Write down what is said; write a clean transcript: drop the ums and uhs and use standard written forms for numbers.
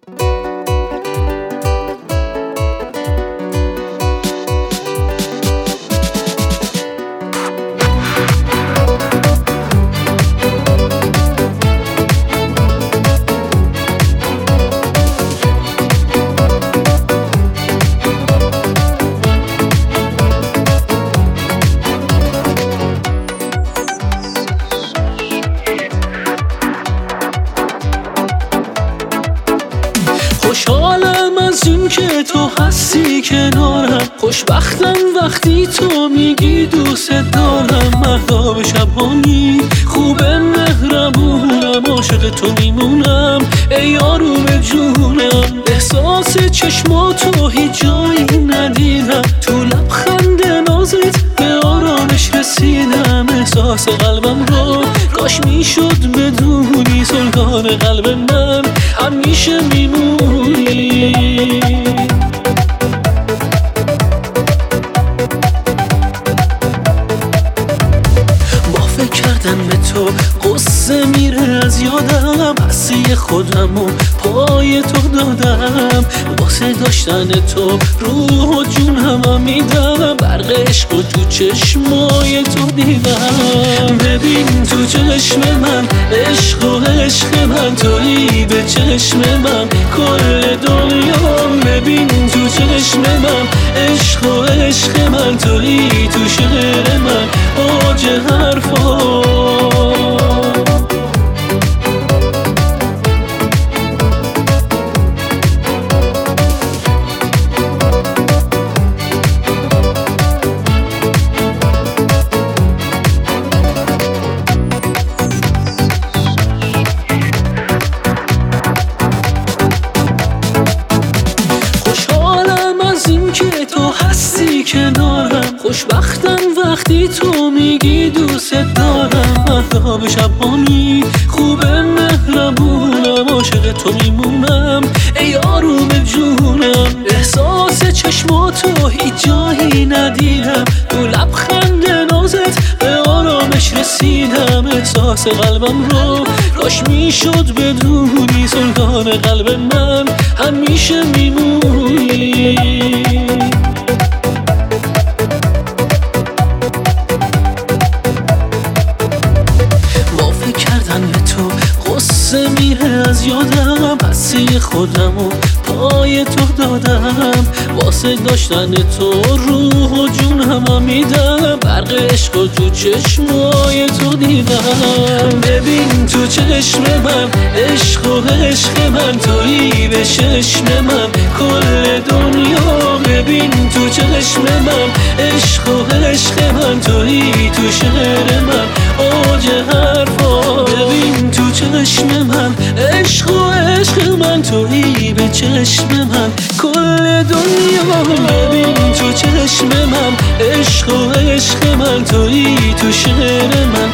خوشحالم از این که تو هستی کنارم، خوشبختم وقتی تو میگی دوست دارم. مهتاب شبانی خوبه مهربونم، عاشق تو میمونم ای آروم جونم. احساس چشماتو هیچ جایی ندیدم، تو لبخند نازت به آرامش رسیدم. احساس قلبم رو کاش میشد بدونی، سلطان قلب من همیشه میمونی. با فکر کردن به تو قصه میره از یادم، هستی خودم و پای تو دادم. واسه داشتن تو روح و جونم میدم، برق عشق و تو چشمای تو دیدم. ببین تو چشم من عشق و عشق من تویی، به چشم من کل دنیا. ببین تو چشم من عشق و عشق من تویی، تو شعر من اوج حرفا. کنارم خوشبختم وقتی تو میگی دوست دارم. مهتاب شبانی خوبه مهربونم، عاشق تو میمونم ای آروم جونم. احساس چشماتو هیچ جایی ندیدم، تو لبخند نازت به آرامش رسیدم. احساس قلبم رو کاش میشد بدونی، سلطان قلب من همیشه میمونی. قصه میره از یادم، هستی خودم و پای تو دادم. واسه داشتن تو روح و جونم میدم، برق عشق و تو چشمای تو دیدم. ببین تو چشم من عشق و عشق من تویی، به چشم من کل دنیا. ببین تو چشم من عشق و عشق من تویی، تو شعر من اوج حرفا. ببین تو چشم من عشق و عشق من تویی، به چشم من کل دنیا. ببین تو چشم من عشق و عشق من تویی، تو شعر من